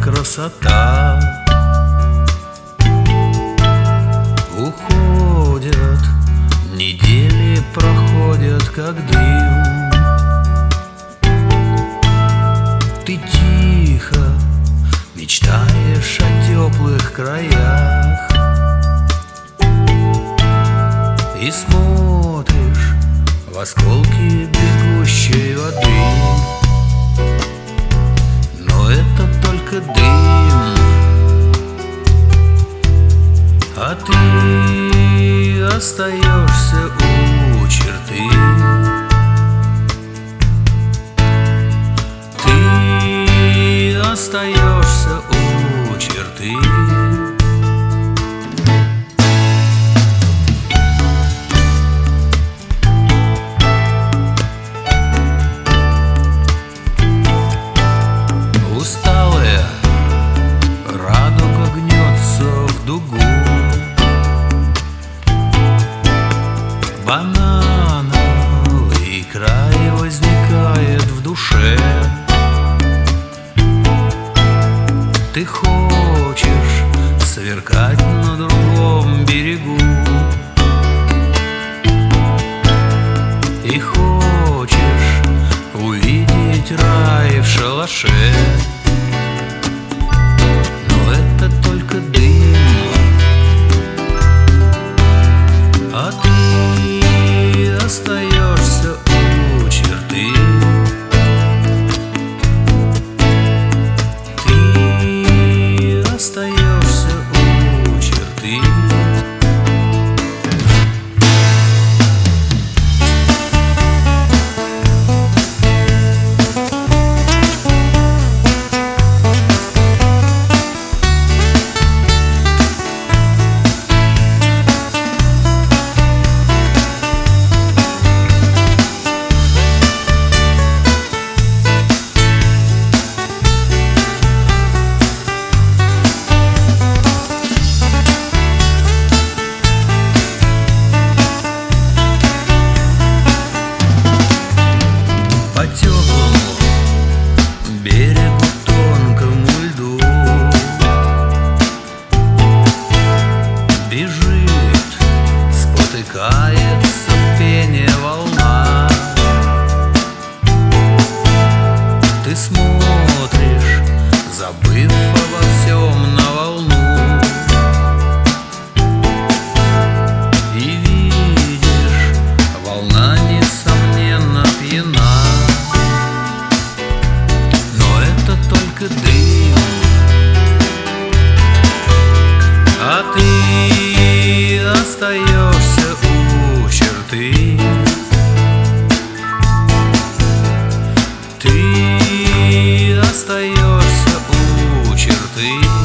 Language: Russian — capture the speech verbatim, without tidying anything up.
красота. Уходят, недели проходят, как дым. Ты тихо мечтаешь о теплых краях и смотришь в осколки бегущей воды. Но это только дым, а ты остаешься у черты. Ты остаешься у черты. Усталая радуга гнется в дугу. Банановый край возникает в душе. Ты хочешь сверкать на другом берегу и хочешь увидеть рай в шалаше. Но это только дым, а ты остаешься у черты. Ты остаешься у черты. По теплому берегу тонкому льду бежит, спотыкается в пене волна. Ты смотришь, забыв обо всем, на волну, и видишь, волна несомненно пьяна. Только дым, а ты остаешься у черты. Ты остаешься у черты.